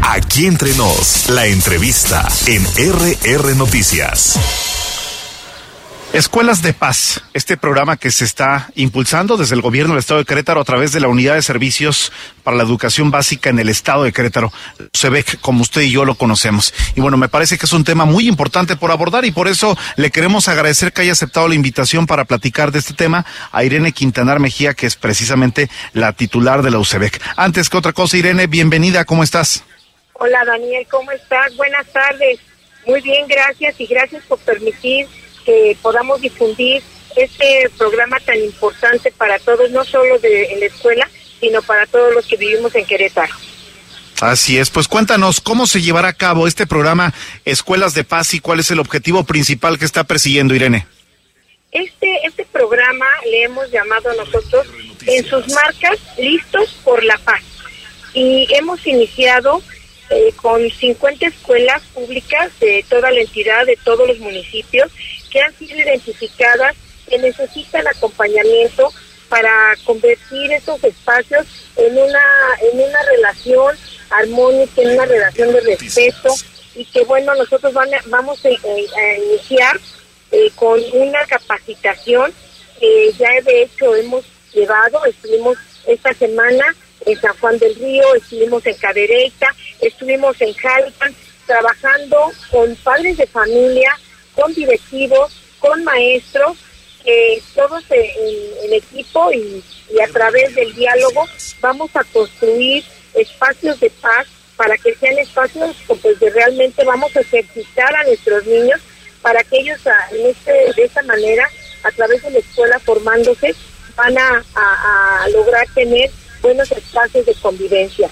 Aquí Entre Nos, la entrevista en RR Noticias. Escuelas de Paz, este programa que se está impulsando desde el gobierno del estado de Querétaro a través de la Unidad de Servicios para la Educación Básica en el estado de Querétaro, UCEBEC, como usted y yo lo conocemos. Y bueno, me parece que es un tema muy importante por abordar y por eso le queremos agradecer que haya aceptado la invitación para platicar de este tema a Irene Quintanar Mejía, que es precisamente la titular de la UCEBEC. Antes que otra cosa, Irene, bienvenida, ¿cómo estás? Hola Daniel, ¿cómo estás? Buenas tardes. Muy bien, gracias y gracias por permitir que podamos difundir este programa tan importante para todos, no solo en la escuela, sino para todos los que vivimos en Querétaro. Así es, pues cuéntanos, ¿cómo se llevará a cabo este programa Escuelas de Paz y cuál es el objetivo principal que está persiguiendo, Irene? Este programa le hemos llamado a nosotros en sus marcas Listos por la Paz y hemos iniciado con 50 escuelas públicas de toda la entidad, de todos los municipios, que han sido identificadas, que necesitan acompañamiento para convertir estos espacios en una relación armónica, en una relación de respeto, y que bueno, nosotros vamos a iniciar con una capacitación que ya de hecho hemos llevado. Estuvimos esta semana en San Juan del Río, estuvimos en Cadereyta, estuvimos en Jalpan, trabajando con padres de familia, con directivos, con maestros, todos en equipo y a través del diálogo vamos a construir espacios de paz para que sean espacios pues, de realmente vamos a ejercitar a nuestros niños para que ellos de esta manera, a través de la escuela formándose, van a lograr tener buenos espacios de convivencia.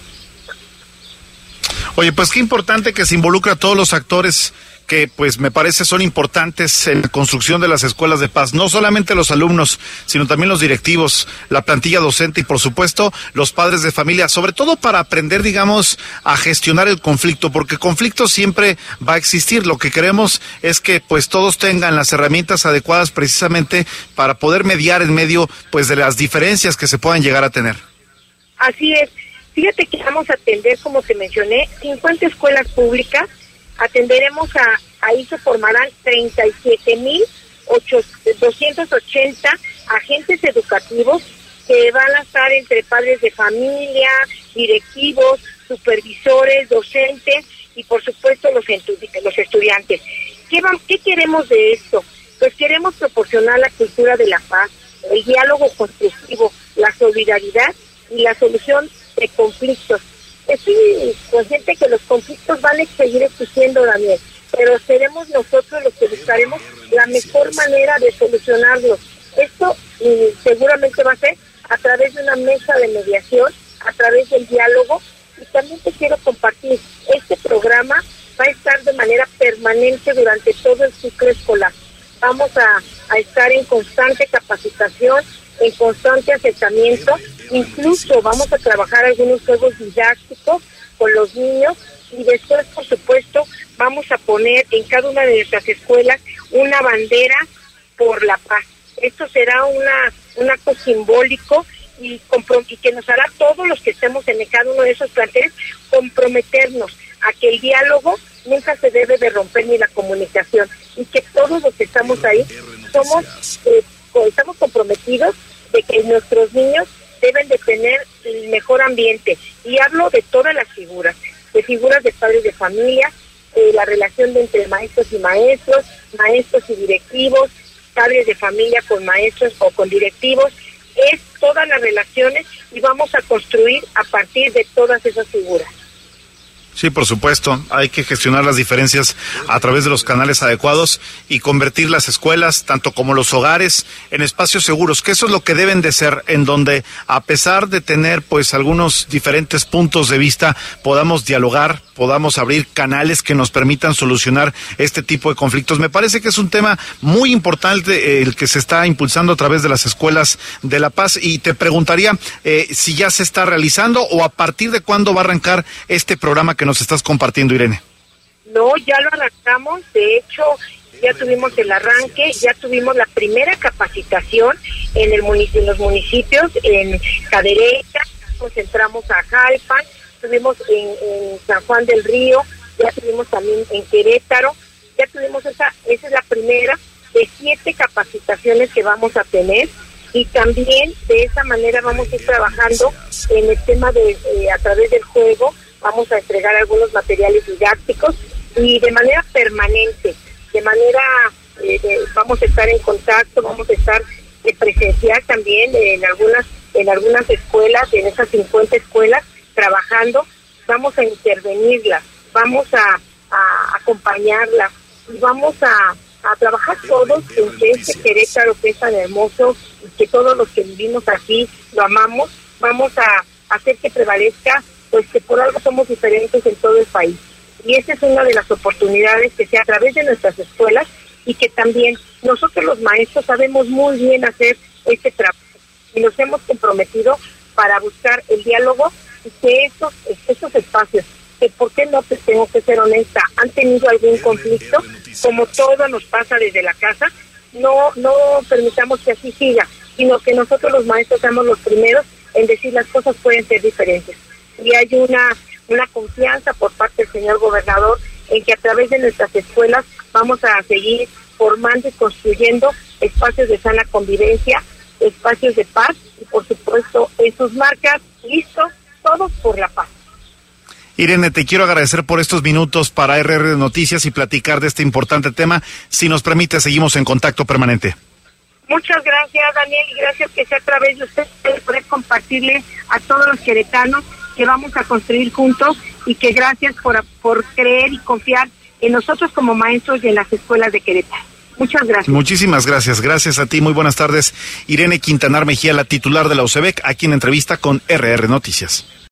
Oye, pues qué importante que se involucre a todos los actores que pues me parece son importantes en la construcción de las escuelas de paz, no solamente los alumnos, sino también los directivos, la plantilla docente y por supuesto los padres de familia, sobre todo para aprender, digamos, a gestionar el conflicto, porque conflicto siempre va a existir. Lo que queremos es que pues todos tengan las herramientas adecuadas precisamente para poder mediar en medio pues de las diferencias que se puedan llegar a tener. Así es. Fíjate que vamos a atender, como te mencioné, 50 escuelas públicas. Atenderemos ahí se formarán 37,280 agentes educativos que van a estar entre padres de familia, directivos, supervisores, docentes y por supuesto los estudiantes. ¿Qué queremos de esto? Pues queremos proporcionar la cultura de la paz, el diálogo constructivo, la solidaridad y la solución de conflictos. Estoy consciente que los conflictos van a seguir existiendo, Daniel, pero seremos nosotros los que buscaremos la mejor manera de solucionarlos. Esto seguramente va a ser a través de una mesa de mediación, a través del diálogo, y también te quiero compartir, este programa va a estar de manera permanente durante todo el ciclo escolar. Vamos a estar en constante capacitación, en constante acercamiento, incluso vamos a trabajar algunos juegos didácticos con los niños y después, por supuesto, vamos a poner en cada una de nuestras escuelas una bandera por la paz. Esto será un acto simbólico y que nos hará todos los que estemos en cada uno de esos planteles comprometernos a que el diálogo nunca se debe de romper ni la comunicación y que todos los que estamos ahí estamos comprometidos de que nuestros niños deben de tener el mejor ambiente. Y hablo de todas las figuras, de padres de familia, la relación entre maestros y maestros, maestros y directivos, padres de familia con maestros o con directivos, es todas las relaciones y vamos a construir a partir de todas esas figuras. Sí, por supuesto, hay que gestionar las diferencias a través de los canales adecuados y convertir las escuelas, tanto como los hogares, en espacios seguros, que eso es lo que deben de ser, en donde a pesar de tener pues algunos diferentes puntos de vista, podamos dialogar, podamos abrir canales que nos permitan solucionar este tipo de conflictos. Me parece que es un tema muy importante el que se está impulsando a través de las escuelas de La Paz y te preguntaría si ya se está realizando o a partir de cuándo va a arrancar este programa que nos estás compartiendo, Irene. No, ya lo arrancamos, de hecho ya tuvimos el arranque, ya tuvimos la primera capacitación en los municipios, en Cadereyta, concentramos a Jalpan, tuvimos en San Juan del Río, ya tuvimos también en Querétaro, ya tuvimos esa es la primera de 7 capacitaciones que vamos a tener, y también de esa manera vamos a ir trabajando en el tema de a través del juego, vamos a entregar algunos materiales didácticos y de manera permanente, vamos a estar en contacto, vamos a estar presencial también en algunas escuelas, en esas 50 escuelas, trabajando, vamos a intervenirlas, vamos a acompañarlas, y vamos a trabajar todos en que este Querétaro que es tan hermoso y que todos los que vivimos aquí lo amamos, vamos a hacer que prevalezca, pues que por algo somos diferentes en todo el país. Y esa es una de las oportunidades que sea a través de nuestras escuelas, y que también nosotros los maestros sabemos muy bien hacer este trabajo y nos hemos comprometido para buscar el diálogo, y que esos espacios, que por qué no, pues tengo que ser honesta, han tenido algún conflicto, como todo nos pasa desde la casa, no permitamos que así siga, sino que nosotros los maestros seamos los primeros en decir las cosas pueden ser diferentes. Y hay una confianza por parte del señor gobernador en que a través de nuestras escuelas vamos a seguir formando y construyendo espacios de sana convivencia, espacios de paz, y por supuesto en sus marcas, listos, todos por la paz. Irene, te quiero agradecer por estos minutos para RR Noticias y platicar de este importante tema. Si nos permite, seguimos en contacto permanente. Muchas gracias, Daniel, y gracias que sea a través de usted poder compartirle a todos los queretanos que vamos a construir juntos, y que gracias por creer y confiar en nosotros como maestros y en las escuelas de Querétaro. Muchas gracias. Muchísimas gracias. Gracias a ti. Muy buenas tardes. Irene Quintanar Mejía, la titular de la UCEBEC, aquí en entrevista con RR Noticias.